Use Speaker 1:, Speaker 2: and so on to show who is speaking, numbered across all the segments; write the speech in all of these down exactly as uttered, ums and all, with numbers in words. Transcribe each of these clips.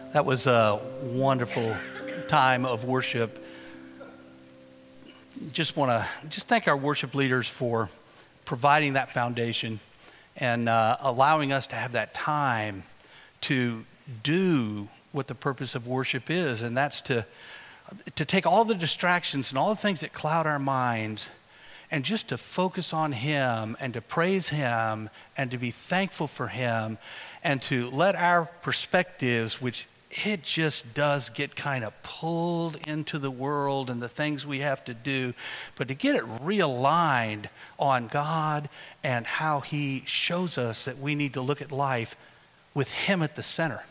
Speaker 1: That was a wonderful time of worship. Just want to just thank our worship leaders for providing that foundation and uh, allowing us to have that time to do what the purpose of worship is, and that's to to take all the distractions and all the things that cloud our minds and just to focus on Him and to praise Him and to be thankful for Him and to let our perspectives, which it just does get kind of pulled into the world and the things we have to do, but to get it realigned on God and how He shows us that we need to look at life with Him at the center.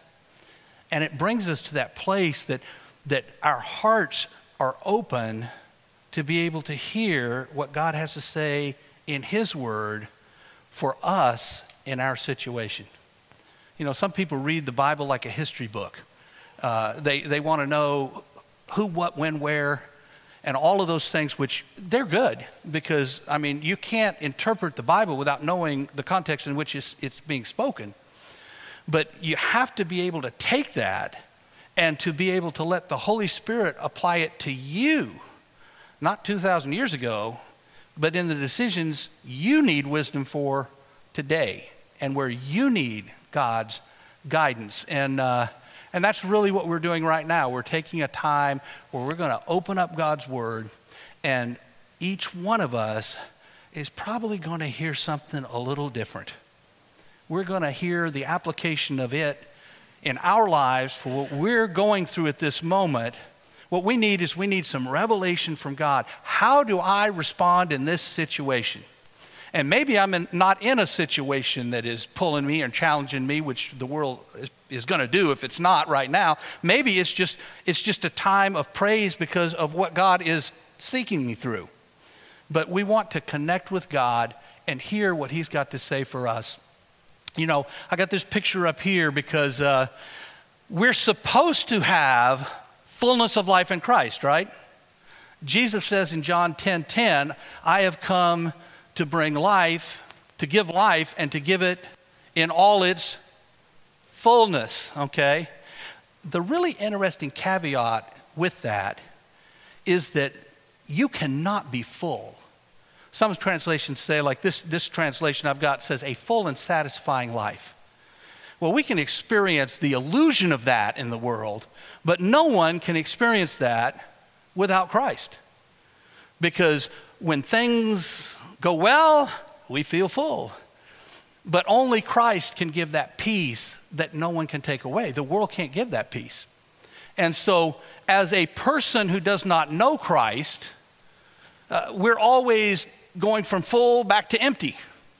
Speaker 1: And it brings us to that place that that our hearts are open to be able to hear what God has to say in His Word for us in our situation. You know, some people read the Bible like a history book. Uh, they they want to know who, what, when, where, and all of those things, which they're good because, I mean, you can't interpret the Bible without knowing the context in which it's, it's being spoken. But you have to be able to take that and to be able to let the Holy Spirit apply it to you, not two thousand years ago, but in the decisions you need wisdom for today and where you need God's guidance. And uh, and that's really what we're doing right now. We're taking a time where we're going to open up God's Word, and each one of us is probably going to hear something a little different. We're going to hear the application of it in our lives for what we're going through at this moment. What we need is we need some revelation from God. How do I respond in this situation? And maybe I'm in, not in a situation that is pulling me and challenging me, which the world is, is going to do if it's not right now. Maybe it's just it's just a time of praise because of what God is seeking me through. But we want to connect with God and hear what He's got to say for us. You know, I got this picture up here because uh, we're supposed to have fullness of life in Christ, right? Jesus says in John ten ten, I have come to bring life, to give life, and to give it in all its fullness, okay? The really interesting caveat with that is that you cannot be full. Some translations say, like this, this translation I've got says, a full and satisfying life. Well, we can experience the illusion of that in the world, but no one can experience that without Christ. Because when things go well, we feel full. But only Christ can give that peace that no one can take away. The world can't give that peace. And so, as a person who does not know Christ, uh, we're always going from full back to empty.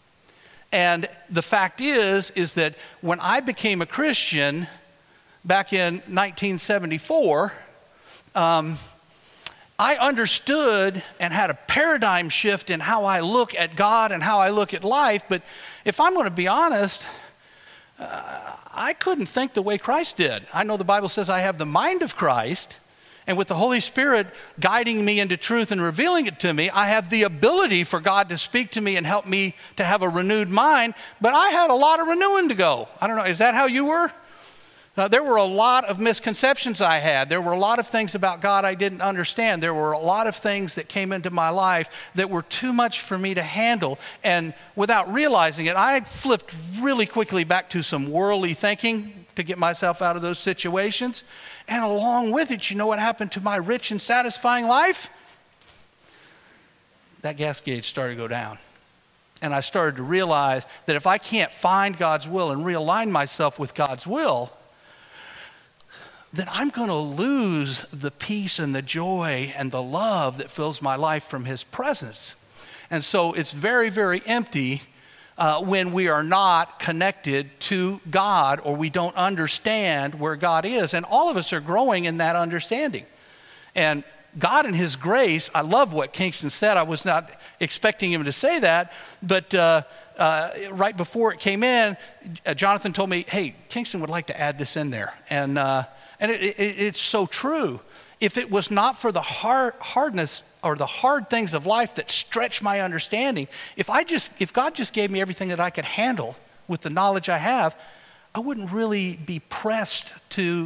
Speaker 1: And the fact is, is that when I became a Christian back in nineteen seventy-four, um, I understood and had a paradigm shift in how I look at God and how I look at life. But if I'm going to be honest, uh, I couldn't think the way Christ did. I know the Bible says I have the mind of Christ, and with the Holy Spirit guiding me into truth and revealing it to me, I have the ability for God to speak to me and help me to have a renewed mind. But I had a lot of renewing to go. I don't know, is that how you were? Uh, there were a lot of misconceptions I had. There were a lot of things about God I didn't understand. There were a lot of things that came into my life that were too much for me to handle. And without realizing it, I flipped really quickly back to some worldly thinking to get myself out of those situations. And along with it, you know what happened to my rich and satisfying life? That gas gauge started to go down. And I started to realize that if I can't find God's will and realign myself with God's will, then I'm going to lose the peace and the joy and the love that fills my life from His presence. And so it's very, very empty uh, when we are not connected to God or we don't understand where God is. And all of us are growing in that understanding. And God in His grace, I love what Kingston said. I was not expecting him to say that, but uh, uh, right before it came in, uh, Jonathan told me, hey, Kingston would like to add this in there. And uh, And it, it, it's so true. If it was not for the hard, hardness or the hard things of life that stretch my understanding, if I just, if God just gave me everything that I could handle with the knowledge I have, I wouldn't really be pressed to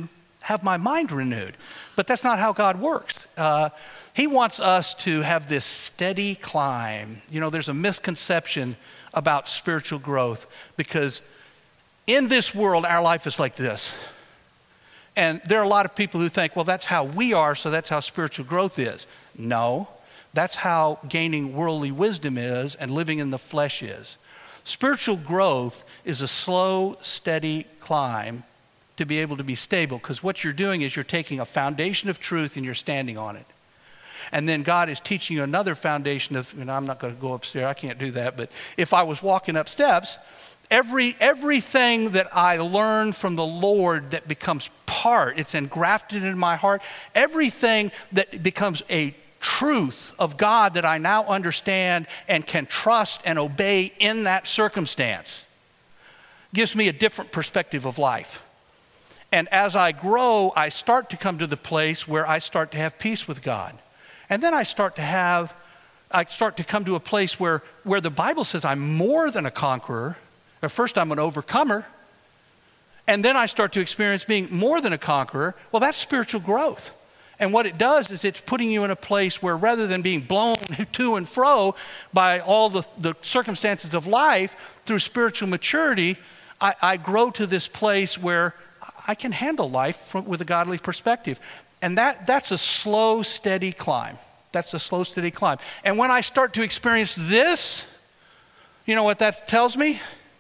Speaker 1: have my mind renewed. But that's not how God works. Uh, he wants us to have this steady climb. You know, there's a misconception about spiritual growth because in this world, our life is like this. And there are a lot of people who think, well, that's how we are, so that's how spiritual growth is. No, that's how gaining worldly wisdom is and living in the flesh is. Spiritual growth is a slow, steady climb to be able to be stable, because what you're doing is you're taking a foundation of truth and you're standing on it. And then God is teaching you another foundation of, and I'm not going to go upstairs, I can't do that, but if I was walking up steps, every everything that I learn from the Lord that becomes part, it's engrafted in my heart, everything that becomes a truth of God that I now understand and can trust and obey in that circumstance gives me a different perspective of life. And as I grow, I start to come to the place where I start to have peace with God. And then I start to have, I start to come to a place where, where the Bible says I'm more than a conqueror. At first I'm an overcomer. And then I start to experience being more than a conqueror. Well, that's spiritual growth. And what it does is it's putting you in a place where rather than being blown to and fro by all the, the circumstances of life, through spiritual maturity, I, I grow to this place where I can handle life from, with a godly perspective. And that, that's a slow, steady climb. That's a slow, steady climb. And when I start to experience this, you know what that tells me?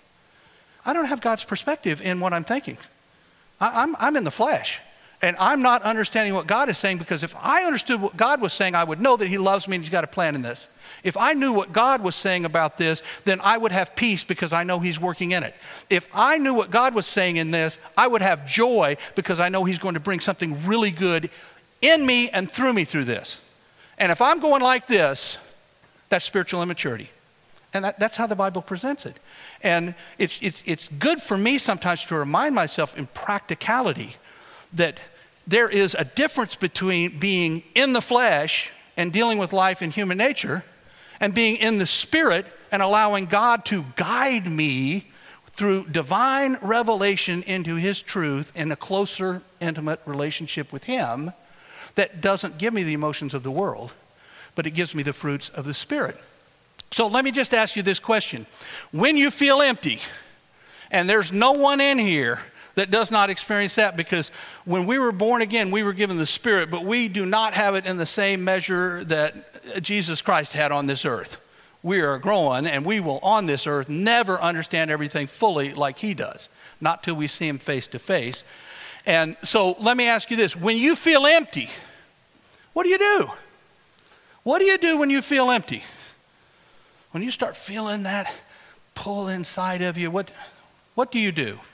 Speaker 1: I don't have God's perspective in what I'm thinking. I, I'm, I'm in the flesh. And I'm not understanding what God is saying, because if I understood what God was saying, I would know that he loves me and he's got a plan in this. If I knew what God was saying about this, then I would have peace because I know he's working in it. If I knew what God was saying in this, I would have joy because I know he's going to bring something really good in me and through me through this. And if I'm going like this, that's spiritual immaturity. And that, that's how the Bible presents it. And it's, it's, it's good for me sometimes to remind myself in practicality that there is a difference between being in the flesh and dealing with life and human nature and being in the spirit and allowing God to guide me through divine revelation into his truth in a closer, intimate relationship with him that doesn't give me the emotions of the world, but it gives me the fruits of the Spirit. So let me just ask you this question. When you feel empty, and there's no one in here that does not experience that, because when we were born again, we were given the Spirit, but we do not have it in the same measure that Jesus Christ had on this earth. We are growing, and we will on this earth never understand everything fully like he does, not till we see him face to face. And so let me ask you this. When you feel empty, what do you do? What do you do when you feel empty? When you start feeling that pull inside of you, what, what do you do?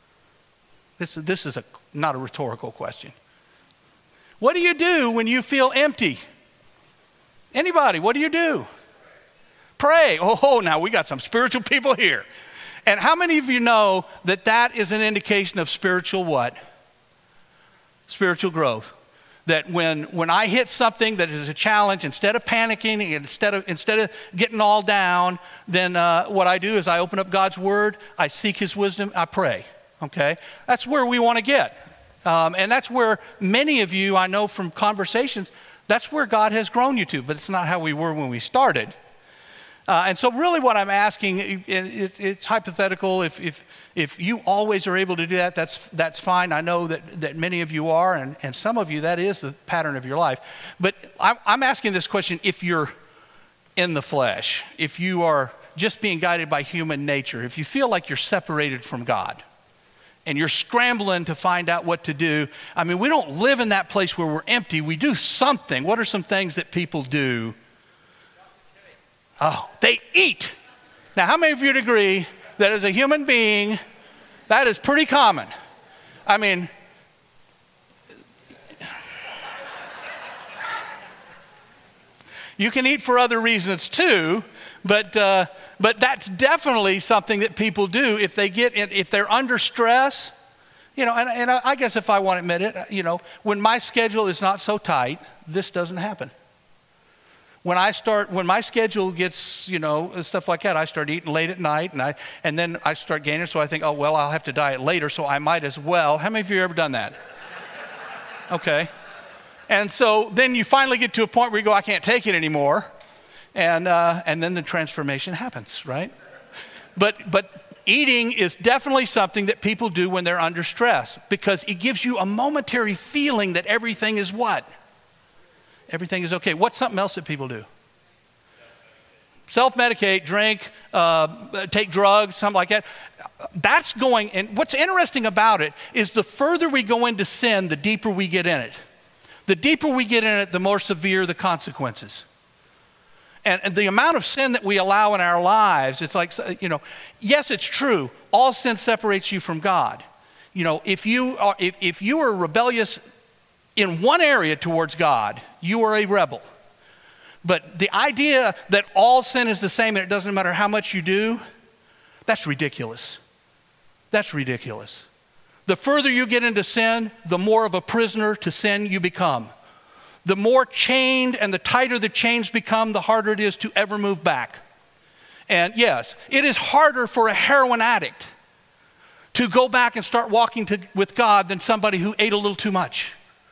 Speaker 1: This, this is a, not a rhetorical question. What do you do when you feel empty? Anybody, what do you do? Pray. Oh, now we got some spiritual people here. And how many of you know that that is an indication of spiritual what? Spiritual growth. That when, when I hit something that is a challenge, instead of panicking, instead of, instead of getting all down, then uh, what I do is I open up God's word, I seek his wisdom, I pray. Okay, that's where we want to get. Um, and that's where many of you, I know from conversations, that's where God has grown you to, but it's not how we were when we started. Uh, and so really what I'm asking, it, it, it's hypothetical. If, if, if you always are able to do that, that's, that's fine. I know that, that many of you are, and, and some of you, that is the pattern of your life. But I'm, I'm asking this question, if you're in the flesh, if you are just being guided by human nature, if you feel like you're separated from God, and you're scrambling to find out what to do. I mean, we don't live in that place where we're empty. We do something. What are some things that people do? Oh, they eat. Now, how many of you would agree that as a human being, that is pretty common? I mean, you can eat for other reasons too, but uh, but that's definitely something that people do if they get in, if they're under stress. You know, and, and I guess if I want to admit it, you know, when my schedule is not so tight, this doesn't happen. When I start, when my schedule gets, you know, stuff like that, I start eating late at night, and I and then I start gaining. So I think, oh well, I'll have to diet later, so I might as well. How many of you have ever done that? Okay. And so then you finally get to a point where you go, I can't take it anymore. And, uh, and then the transformation happens, right? But, but eating is definitely something that people do when they're under stress because it gives you a momentary feeling that everything is what? Everything is okay. What's something else that people do? Self-medicate, drink, uh, take drugs, something like that. That's going, and what's interesting about it is the further we go into sin, the deeper we get in it. The deeper we get in it, the more severe the consequences. And, and the amount of sin that we allow in our lives, it's like, you know, yes, it's true. All sin separates you from God. You know, if you are, if, if you are rebellious in one area towards God, you are a rebel. But the idea that all sin is the same and it doesn't matter how much you do, that's ridiculous. That's ridiculous. The further you get into sin, the more of a prisoner to sin you become. The more chained and the tighter the chains become, the harder it is to ever move back. And yes, it is harder for a heroin addict to go back and start walking to, with God than somebody who ate a little too much.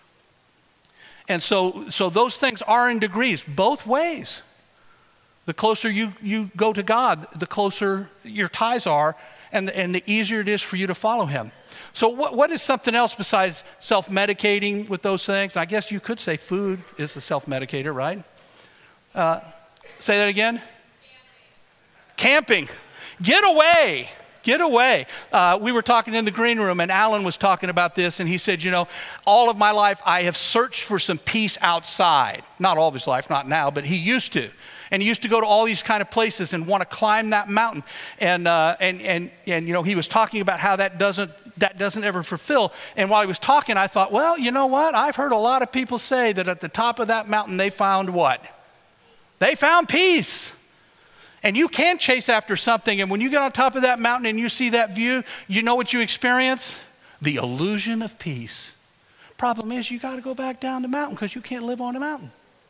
Speaker 1: And so, so those things are in degrees, both ways. The closer you, you go to God, the closer your ties are, and the, and the easier it is for you to follow him. So what, what is something else besides self-medicating with those things? And I guess you could say food is the self-medicator, right? Uh, say that again? Camping. Camping. Get away. Get away. Uh, we were talking in the green room, and Alan was talking about this, and he said, you know, all of my life I have searched for some peace outside. Not all of his life, not now, but he used to. And he used to go to all these kind of places and want to climb that mountain. And, uh, and, and, and you know, he was talking about how that doesn't, that doesn't ever fulfill. And while he was talking, I thought, well, you know what? I've heard a lot of people say that at the top of that mountain, they found what? They found peace. And you can chase after something. And when you get on top of that mountain and you see that view, you know what you experience? The illusion of peace. Problem is, you got to go back down the mountain because you can't live on a mountain.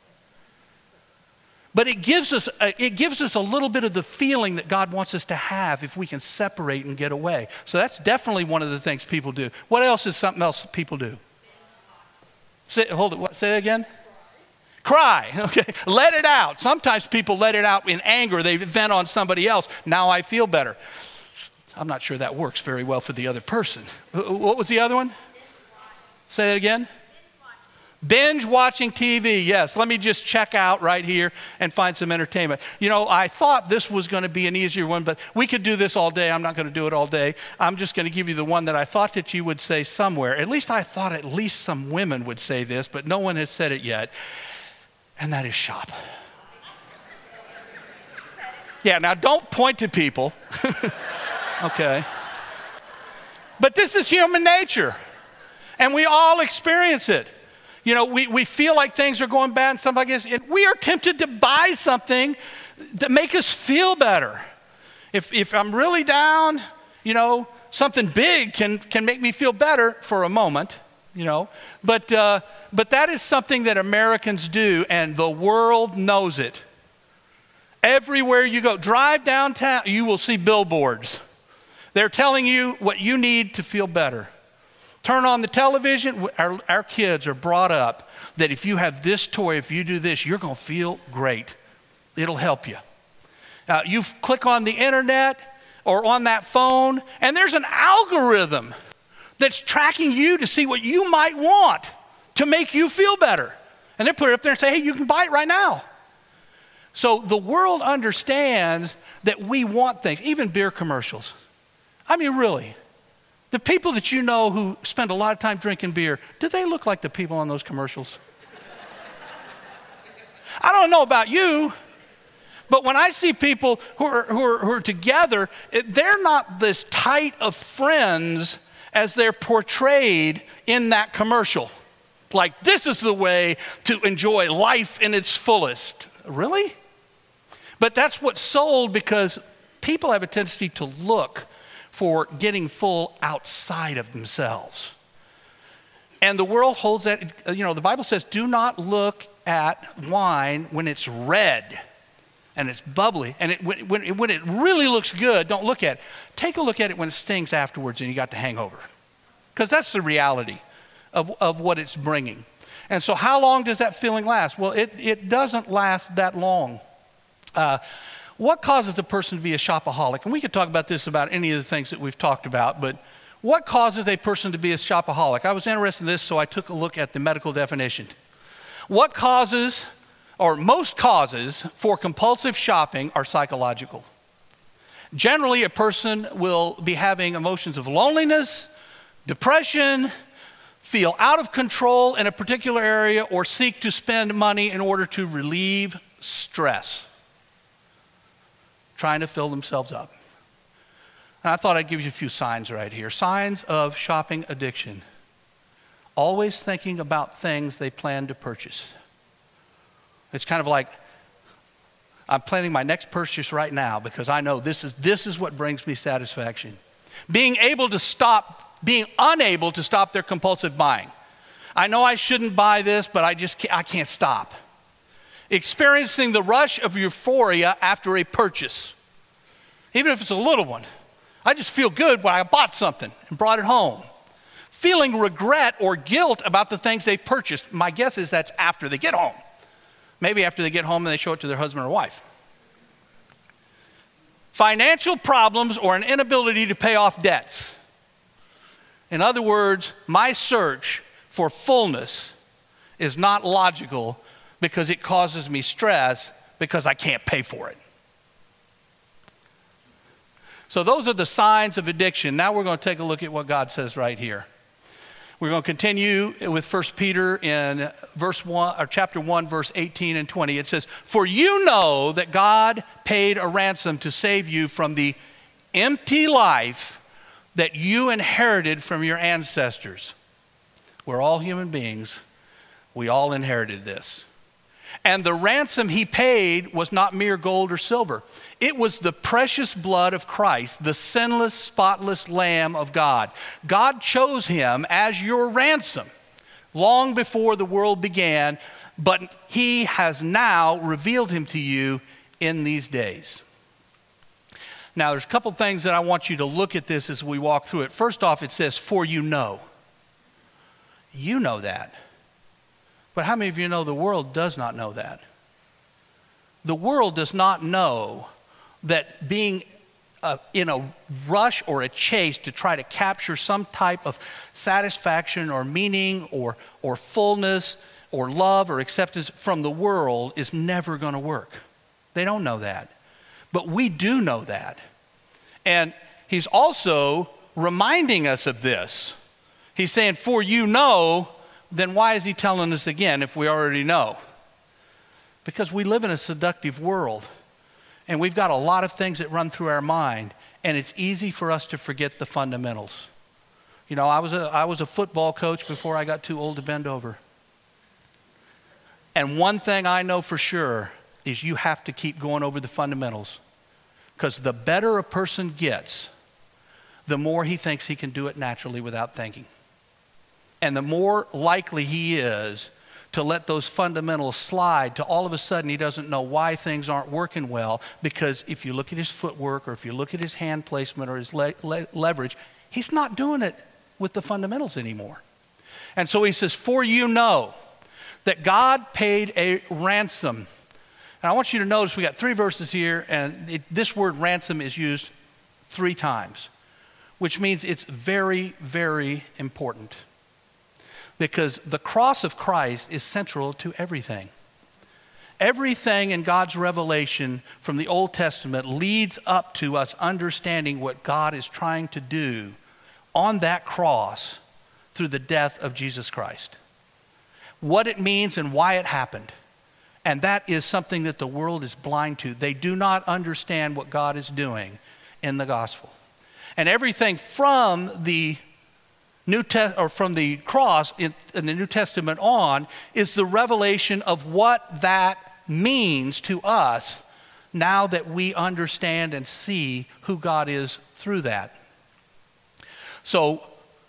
Speaker 1: But it gives us a, it gives us a little bit of the feeling that God wants us to have if we can separate and get away. So that's definitely one of the things people do. What else is something else people do? Say, hold it. What, say it again. Cry. Okay. Let it out. Sometimes people let it out in anger. They vent on somebody else. Now I feel better. I'm not sure that works very well for the other person. What was the other one? Say that again. Binge watching T V, yes. Let me just check out right here and find some entertainment. You know, I thought this was going to be an easier one, but we could do this all day. I'm not going to do it all day. I'm just going to give you the one that I thought that you would say somewhere. At least I thought at least some women would say this, but no one has said it yet. And that is shop. Yeah, now don't point to people. Okay. But this is human nature. And we all experience it. You know, we, we feel like things are going bad and stuff like this. And we are tempted to buy something that make us feel better. If if I'm really down, you know, something big can can make me feel better for a moment, you know. But uh, but that is something that Americans do, and the world knows it. Everywhere you go, drive downtown, you will see billboards. They're telling you what you need to feel better. Turn on the television, our, our kids are brought up that if you have this toy, if you do this, you're going to feel great. It'll help you. Uh, you click on the internet or on that phone, and there's an algorithm that's tracking you to see what you might want to make you feel better. And they put it up there and say, hey, you can buy it right now. So the world understands that we want things, even beer commercials. I mean, really. The people that you know who spend a lot of time drinking beer, do they look like the people on those commercials? I don't know about you, but when I see people who are, who are, who are together, they're not this tight of friends as they're portrayed in that commercial. Like, this is the way to enjoy life in its fullest. Really? But that's what's sold because people have a tendency to look for getting full outside of themselves. And the world holds that, you know, the Bible says, do not look at wine when it's red and it's bubbly. And it, when, when, when it really looks good, don't look at it. Take a look at it when it stings afterwards and you got the hangover. Because that's the reality of, of what it's bringing. And so how long does that feeling last? Well, it, it doesn't last that long. Uh, what causes a person to be a shopaholic? And we could talk about this about any of the things that we've talked about, but what causes a person to be a shopaholic? I was interested in this, so I took a look at the medical definition. What causes, or most causes for compulsive shopping are psychological. Generally, a person will be having emotions of loneliness, depression, feel out of control in a particular area, or seek to spend money in order to relieve stress, trying to fill themselves up. And I thought I'd give you a few signs right here. Signs of shopping addiction. Always thinking about things they plan to purchase. It's kind of like, I'm planning my next purchase right now because I know this is this is what brings me satisfaction. Being able to stop, being unable to stop their compulsive buying. I know I shouldn't buy this, but I just can't, I can't stop. Experiencing the rush of euphoria after a purchase, even if it's a little one. I just feel good when I bought something and brought it home. Feeling regret or guilt about the things they purchased. My guess is that's after they get home. Maybe after they get home and they show it to their husband or wife. Financial problems or an inability to pay off debts. In other words, my search for fullness is not logical because it causes me stress because I can't pay for it. So those are the signs of addiction. Now we're going to take a look at what God says right here. We're going to continue with First Peter in verse one, or chapter one, verse eighteen and twenty. It says, "For you know that God paid a ransom to save you from the empty life that you inherited from your ancestors." We're all human beings. We all inherited this. "And the ransom he paid was not mere gold or silver. It was the precious blood of Christ, the sinless, spotless Lamb of God. God chose him as your ransom long before the world began, but he has now revealed him to you in these days." Now, there's a couple things that I want you to look at this as we walk through it. First off, it says, "For you know." You know that. But how many of you know the world does not know that? The world does not know that being uh, in a rush or a chase to try to capture some type of satisfaction or meaning or, or fullness or love or acceptance from the world is never going to work. They don't know that. But we do know that. And he's also reminding us of this. He's saying, "For you know," then why is he telling us again if we already know? Because we live in a seductive world, and we've got a lot of things that run through our mind, and it's easy for us to forget the fundamentals. You know, I was a, I was a football coach before I got too old to bend over. And one thing I know for sure is you have to keep going over the fundamentals, because the better a person gets, the more he thinks he can do it naturally without thinking. And the more likely he is to let those fundamentals slide, to all of a sudden he doesn't know why things aren't working well, because if you look at his footwork or if you look at his hand placement or his le- le- leverage, he's not doing it with the fundamentals anymore. And so he says, "For you know that God paid a ransom." And I want you to notice we got three verses here, and it, this word ransom is used three times, which means it's very, very important. Because the cross of Christ is central to everything. Everything in God's revelation from the Old Testament leads up to us understanding what God is trying to do on that cross through the death of Jesus Christ. What it means and why it happened. And that is something that the world is blind to. They do not understand what God is doing in the gospel. And everything from the New Te- or from the cross in, in the New Testament on is the revelation of what that means to us now that we understand and see who God is through that. So,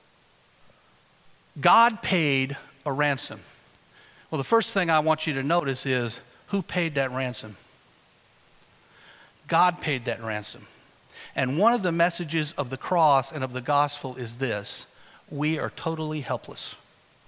Speaker 1: God paid a ransom. Well, the first thing I want you to notice is who paid that ransom? God paid that ransom. And one of the messages of the cross and of the gospel is this: we are totally helpless.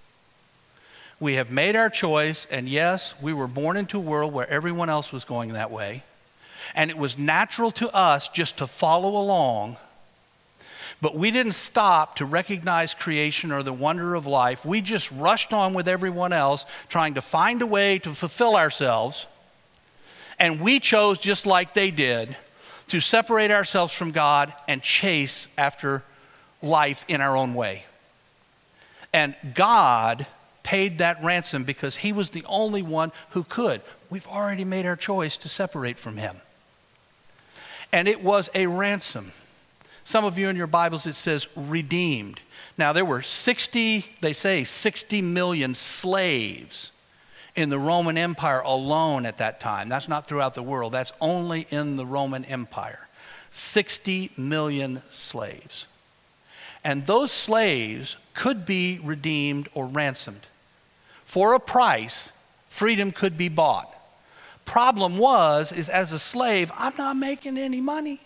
Speaker 1: We have made our choice, and yes, we were born into a world where everyone else was going that way. And it was natural to us just to follow along. But we didn't stop to recognize creation or the wonder of life. We just rushed on with everyone else, trying to find a way to fulfill ourselves. And we chose, just like they did, to separate ourselves from God and chase after life in our own way. And God paid that ransom because he was the only one who could. We've already made our choice to separate from him. And it was a ransom. Some of you in your Bibles, it says redeemed. Now, there were sixty, they say sixty million slaves in the Roman Empire alone at that time. That's not throughout the world. That's only in the Roman Empire. sixty million slaves. And those slaves could be redeemed or ransomed. For a price, freedom could be bought. Problem was, is as a slave, I'm not making any money.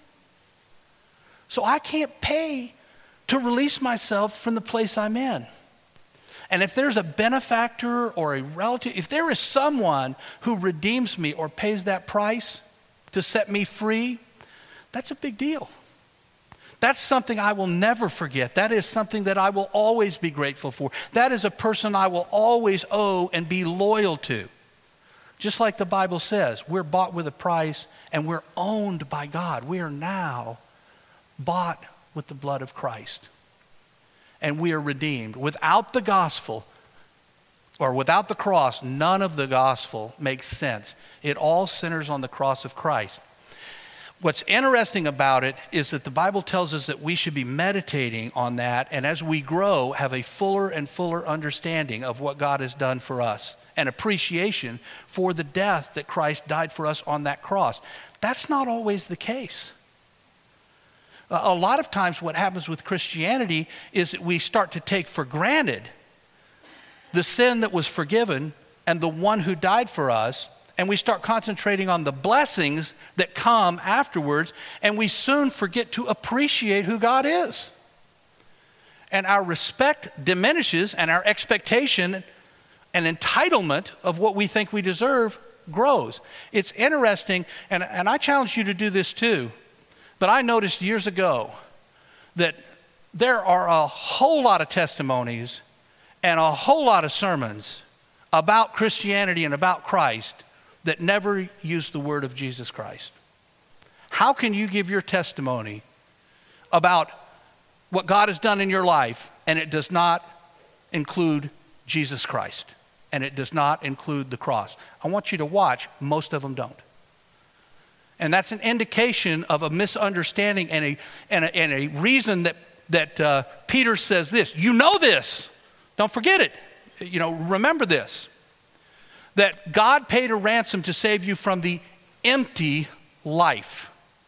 Speaker 1: So I can't pay to release myself from the place I'm in. And if there's a benefactor or a relative, if there is someone who redeems me or pays that price to set me free, that's a big deal. That's something I will never forget. That is something that I will always be grateful for. That is a person I will always owe and be loyal to. Just like the Bible says, we're bought with a price and we're owned by God. We are now bought with the blood of Christ. And we are redeemed. Without the gospel, or without the cross, none of the gospel makes sense. It all centers on the cross of Christ. What's interesting about it is that the Bible tells us that we should be meditating on that, and as we grow, have a fuller and fuller understanding of what God has done for us, and appreciation for the death that Christ died for us on that cross. That's not always the case. A lot of times what happens with Christianity is that we start to take for granted the sin that was forgiven and the one who died for us, and we start concentrating on the blessings that come afterwards, and we soon forget to appreciate who God is. And our respect diminishes, and our expectation and entitlement of what we think we deserve grows. It's interesting, and, and I challenge you to do this too. But I noticed years ago that there are a whole lot of testimonies and a whole lot of sermons about Christianity and about Christ that never use the word of Jesus Christ. How can you give your testimony about what God has done in your life and it does not include Jesus Christ and it does not include the cross? I want you to watch, most of them don't. And that's an indication of a misunderstanding and a, and a, and a reason that, that uh, Peter says this. You know this. Don't forget it. You know, remember this. That God paid a ransom to save you from the empty life.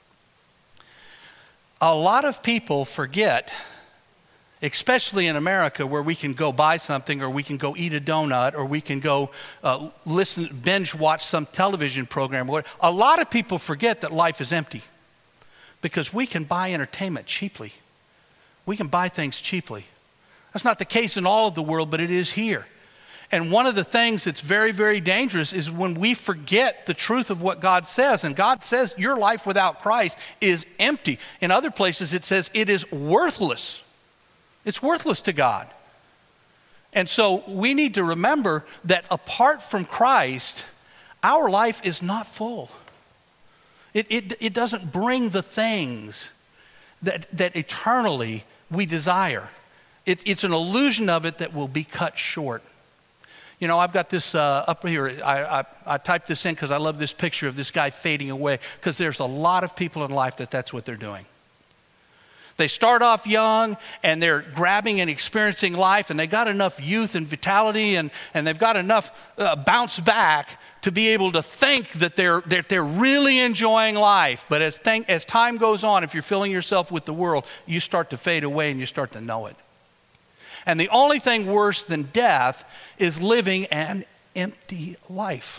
Speaker 1: A lot of people forget, especially in America, where we can go buy something or we can go eat a donut or we can go uh, listen, binge watch some television program. A lot of people forget that life is empty because we can buy entertainment cheaply. We can buy things cheaply. That's not the case in all of the world, but it is here. And one of the things that's very, very dangerous is when we forget the truth of what God says. And God says your life without Christ is empty. In other places it says it is worthless. It's worthless to God. And so we need to remember that apart from Christ, our life is not full. It, it, it doesn't bring the things that, that eternally we desire. It, it's an illusion of it that will be cut short. You know, I've got this uh, up here. I, I, I typed this in because I love this picture of this guy fading away, because there's a lot of people in life that that's what they're doing. They start off young and they're grabbing and experiencing life, and they got enough youth and vitality, and, and they've got enough uh, bounce back to be able to think that they're, that they're really enjoying life. But as, thing, as time goes on, if you're filling yourself with the world, you start to fade away and you start to know it. And the only thing worse than death is living an empty life.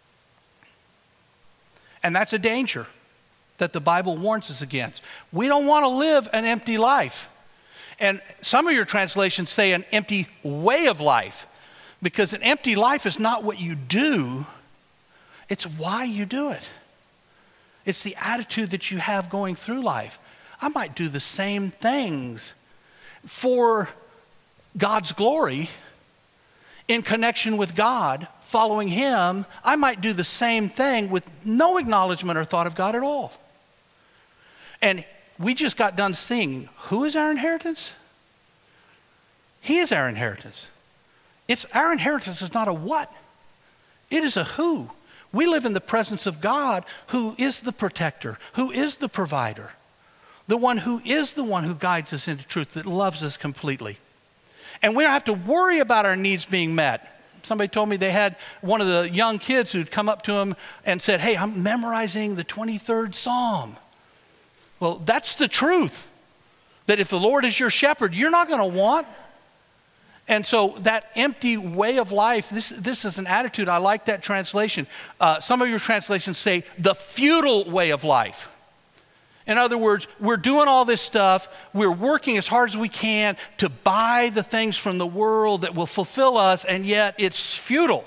Speaker 1: And that's a danger that the Bible warns us against. We don't want to live an empty life. And some of your translations say an empty way of life. Because an empty life is not what you do, it's why you do it. It's the attitude that you have going through life. I might do the same things for God's glory in connection with God, following Him. I might do the same thing with no acknowledgement or thought of God at all. And we just got done singing, who is our inheritance? He is our inheritance. It's our inheritance is not a what. It is a who. We live in the presence of God, who is the protector, who is the provider, the one who is the one who guides us into truth, that loves us completely. And we don't have to worry about our needs being met. Somebody told me they had one of the young kids who'd come up to him and said, hey, I'm memorizing the twenty-third Psalm. Well, that's the truth, that if the Lord is your shepherd, you're not going to want. And so that empty way of life, this, this is an attitude. I like that translation. Uh, some of your translations say the futile way of life. In other words, we're doing all this stuff. We're working as hard as we can to buy the things from the world that will fulfill us, and yet it's futile.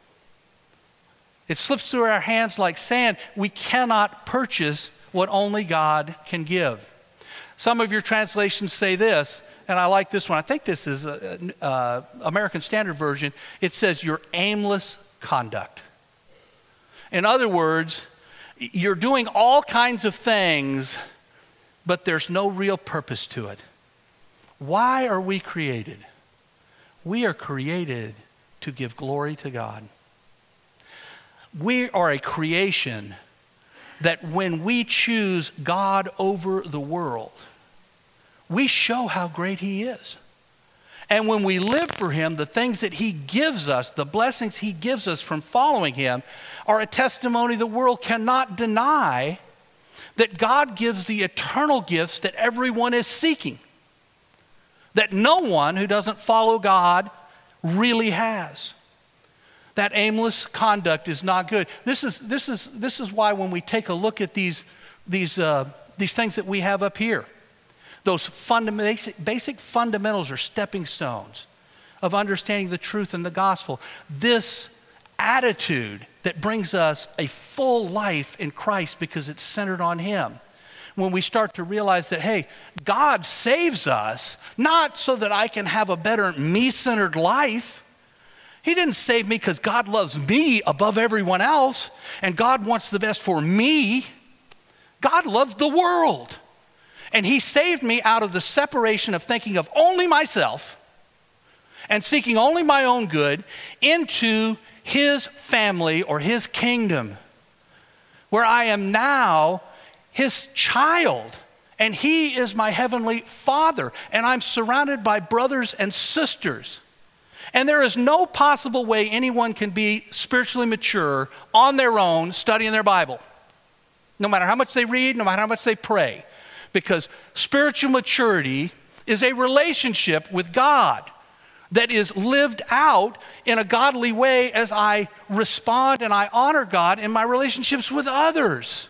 Speaker 1: It slips through our hands like sand. We cannot purchase what only God can give. Some of your translations say this, and I like this one. I think this is a, a, American Standard Version. It says your aimless conduct. In other words, you're doing all kinds of things, but there's no real purpose to it. Why are we created? We are created to give glory to God. We are a creation that when we choose God over the world, we show how great He is. And when we live for Him, the things that He gives us, the blessings He gives us from following Him, are a testimony the world cannot deny that God gives the eternal gifts that everyone is seeking, that no one who doesn't follow God really has. That aimless conduct is not good. This is, this is, this is why when we take a look at these, these, uh, these things that we have up here, those fundament, basic, basic fundamentals or stepping stones of understanding the truth and the gospel. This attitude that brings us a full life in Christ because it's centered on Him. When we start to realize that, hey, God saves us not so that I can have a better me-centered life. He didn't save me because God loves me above everyone else and God wants the best for me. God loves the world. And He saved me out of the separation of thinking of only myself and seeking only my own good into His family or His kingdom, where I am now His child and He is my heavenly Father, and I'm surrounded by brothers and sisters. And there is no possible way anyone can be spiritually mature on their own studying their Bible, no matter how much they read, no matter how much they pray. Because spiritual maturity is a relationship with God that is lived out in a godly way as I respond and I honor God in my relationships with others.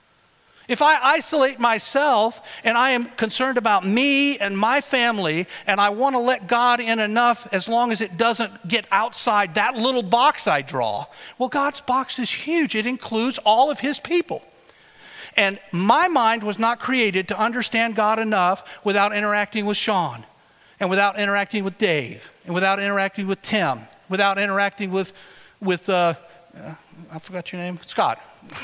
Speaker 1: If I isolate myself and I am concerned about me and my family and I want to let God in enough as long as it doesn't get outside that little box I draw, well, God's box is huge. It includes all of His people. And my mind was not created to understand God enough without interacting with Sean, and without interacting with Dave, and without interacting with Tim, without interacting with, with uh, uh, I forgot your name, Scott.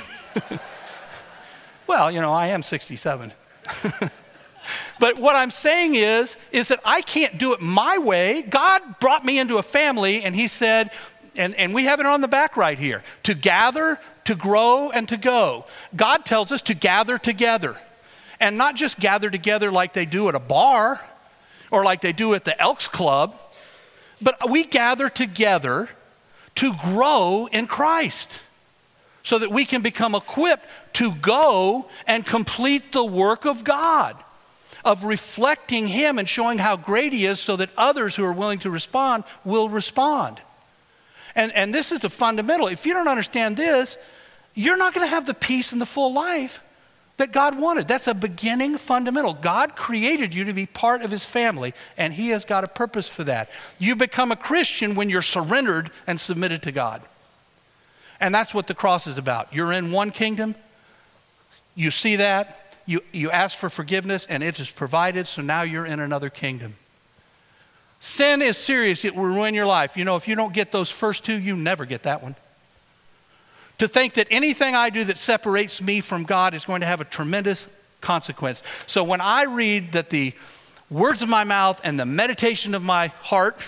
Speaker 1: Well, you know, I am sixty-seven. But what I'm saying is, is that I can't do it my way. God brought me into a family and He said, and, and we have it on the back right here, to gather, to grow, and to go. God tells us to gather together. And not just gather together like they do at a bar or like they do at the Elks Club, but we gather together to grow in Christ so that we can become equipped to go and complete the work of God, of reflecting Him and showing how great He is so that others who are willing to respond will respond. And, and this is a fundamental. If you don't understand this, you're not going to have the peace and the full life that God wanted. That's a beginning fundamental. God created you to be part of his family, and he has got a purpose for that. You become a Christian when you're surrendered and submitted to God. And that's what the cross is about. You're in one kingdom, you see that, you, you ask for forgiveness, and it is provided, so now you're in another kingdom. Sin is serious. It will ruin your life. You know, if you don't get those first two, you never get that one. To think that anything I do that separates me from God is going to have a tremendous consequence. So when I read that the words of my mouth and the meditation of my heart,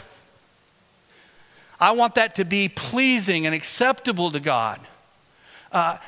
Speaker 1: I want that to be pleasing and acceptable to God. Uh,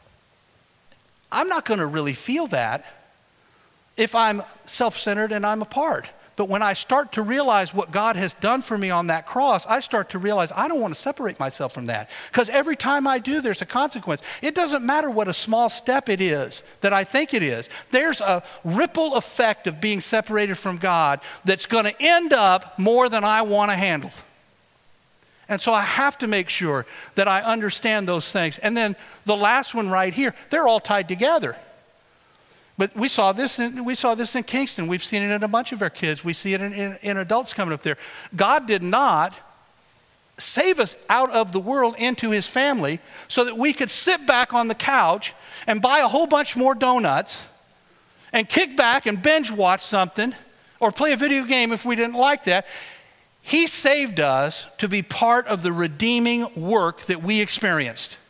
Speaker 1: I'm not going to really feel that if I'm self-centered and I'm apart. But when I start to realize what God has done for me on that cross, I start to realize I don't want to separate myself from that. Because every time I do, there's a consequence. It doesn't matter what a small step it is that I think it is. There's a ripple effect of being separated from God that's going to end up more than I want to handle. And so I have to make sure that I understand those things. And then the last one right here, they're all tied together. But we saw this in, we saw this in Kingston. We've seen it in a bunch of our kids. We see it in, in, in adults coming up there. God did not save us out of the world into his family so that we could sit back on the couch and buy a whole bunch more donuts and kick back and binge watch something or play a video game if we didn't like that. He saved us to be part of the redeeming work that we experienced.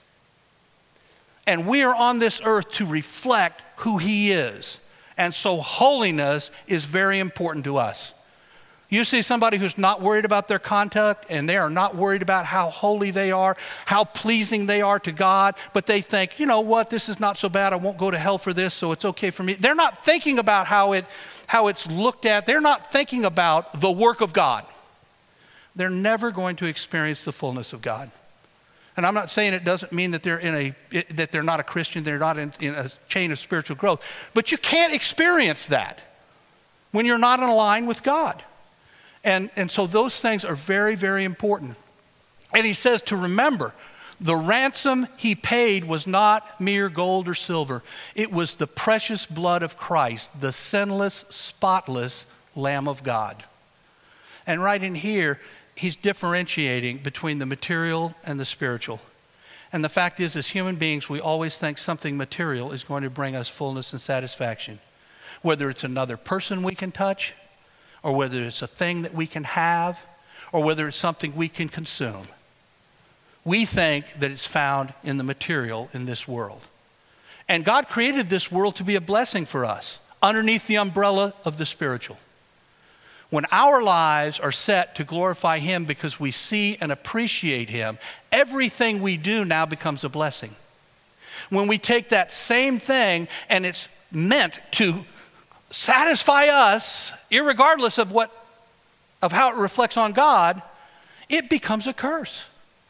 Speaker 1: And we are on this earth to reflect who he is. And so holiness is very important to us. You see somebody who's not worried about their conduct and they are not worried about how holy they are, how pleasing they are to God, but they think, you know what, this is not so bad. I won't go to hell for this, so it's okay for me. They're not thinking about how it, how it's looked at. They're not thinking about the work of God. They're never going to experience the fullness of God. And I'm not saying it doesn't mean that they're in a it, that they're not a Christian, they're not in, in a chain of spiritual growth. But you can't experience that when you're not in line with God. And, and so those things are very, very important. And he says to remember, the ransom he paid was not mere gold or silver. It was the precious blood of Christ, the sinless, spotless Lamb of God. And right in here, he's differentiating between the material and the spiritual. And the fact is, as human beings, we always think something material is going to bring us fullness and satisfaction. Whether it's another person we can touch, or whether it's a thing that we can have, or whether it's something we can consume. We think that it's found in the material in this world. And God created this world to be a blessing for us, underneath the umbrella of the spiritual. When our lives are set to glorify him because we see and appreciate him, everything we do now becomes a blessing. When we take that same thing and it's meant to satisfy us, irregardless of what, of how it reflects on God, it becomes a curse.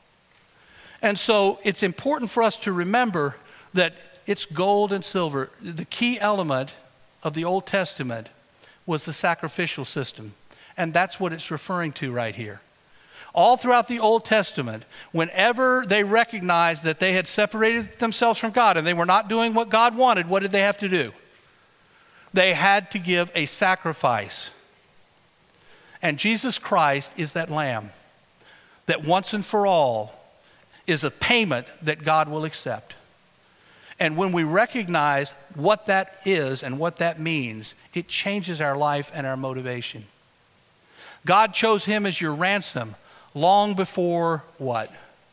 Speaker 1: And so it's important for us to remember that it's gold and silver. The key element of the Old Testament was the sacrificial system. And that's what it's referring to right here. All throughout the Old Testament, whenever they recognized that they had separated themselves from God and they were not doing what God wanted, what did they have to do? They had to give a sacrifice. And Jesus Christ is that lamb that once and for all is a payment that God will accept. And when we recognize what that is and what that means, it changes our life and our motivation. God chose him as your ransom long before what?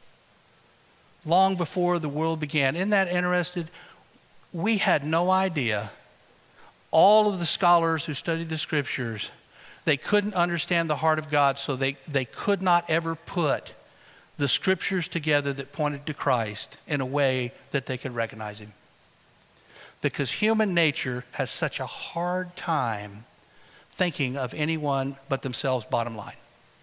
Speaker 1: Long before the world began. Isn't that interesting? We had no idea. All of the scholars who studied the scriptures, they couldn't understand the heart of God, so they, they could not ever put the scriptures together that pointed to Christ in a way that they could recognize him. Because human nature has such a hard time thinking of anyone but themselves, bottom line.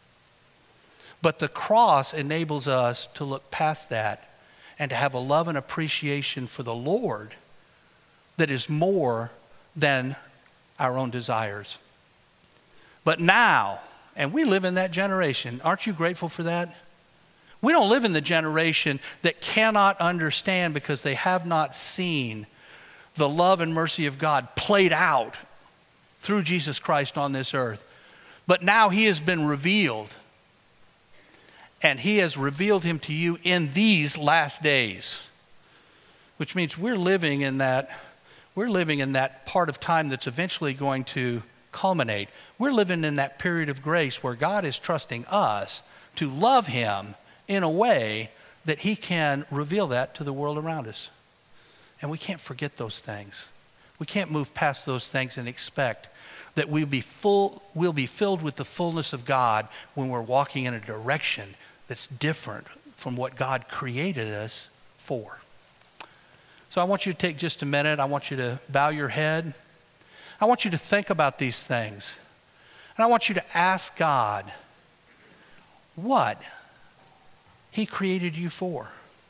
Speaker 1: But the cross enables us to look past that and to have a love and appreciation for the Lord that is more than our own desires. But now, and we live in that generation, aren't you grateful for that? We don't live in the generation that cannot understand because they have not seen the love and mercy of God played out through Jesus Christ on this earth. But now he has been revealed, and he has revealed him to you in these last days, which means we're living in that, we're living in that part of time that's eventually going to culminate. We're living in that period of grace where God is trusting us to love him in a way that he can reveal that to the world around us. And we can't forget those things. We can't move past those things and expect that we'll be full, we'll be filled with the fullness of God when we're walking in a direction that's different from what God created us for. So I want you to take just a minute. I want you to bow your head. I want you to think about these things. And I want you to ask God what he created you for.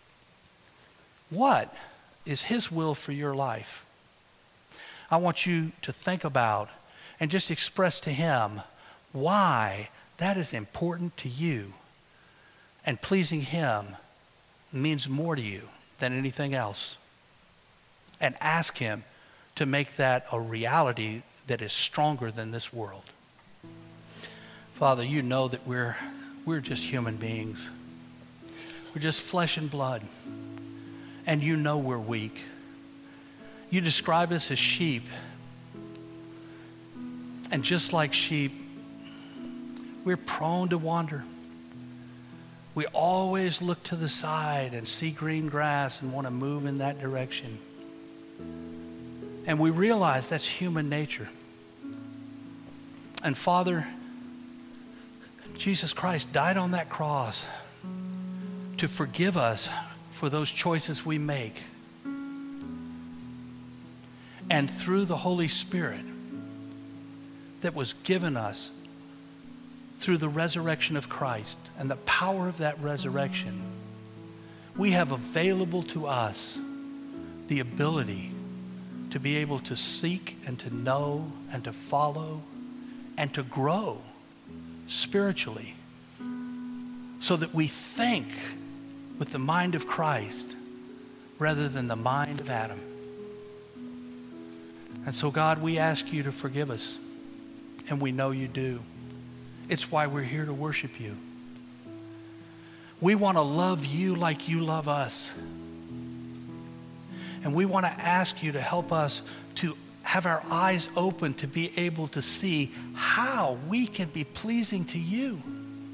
Speaker 1: What is his will for your life? I want you to think about and just express to him why that is important to you, and pleasing him means more to you than anything else. And ask him to make that a reality that is stronger than this world. Father, you know that we're we're just human beings. We're just flesh and blood. And you know we're weak. You describe us as sheep. And just like sheep, we're prone to wander. We always look to the side and see green grass and want to move in that direction. And we realize that's human nature. And Father, Jesus Christ died on that cross to forgive us for those choices we make. And through the Holy Spirit that was given us through the resurrection of Christ and the power of that resurrection, we have available to us the ability to be able to seek and to know and to follow and to grow spiritually so that we think with the mind of Christ rather than the mind of Adam. And so, God, we ask you to forgive us, and we know you do. It's why we're here to worship you. We want to love you like you love us. And we want to ask you to help us to have our eyes open to be able to see how we can be pleasing to you.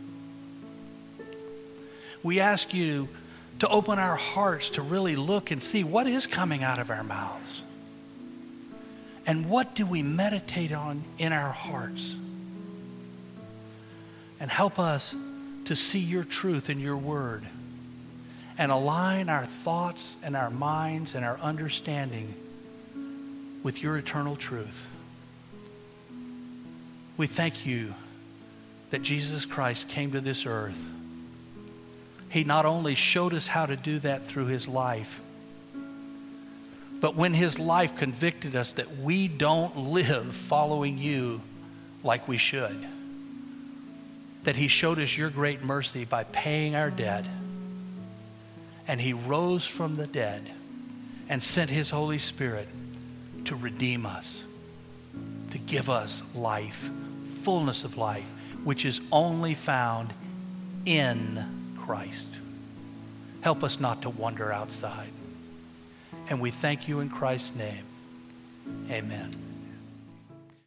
Speaker 1: We ask you to open our hearts to really look and see what is coming out of our mouths. And what do we meditate on in our hearts? And help us to see your truth in your word and align our thoughts and our minds and our understanding with your eternal truth. We thank you that Jesus Christ came to this earth. He not only showed us how to do that through his life, but when his life convicted us that we don't live following you like we should, that he showed us your great mercy by paying our debt, and he rose from the dead and sent his Holy Spirit to redeem us, to give us life, fullness of life, which is only found in Christ. Help us not to wander outside. And we thank you in Christ's name. Amen.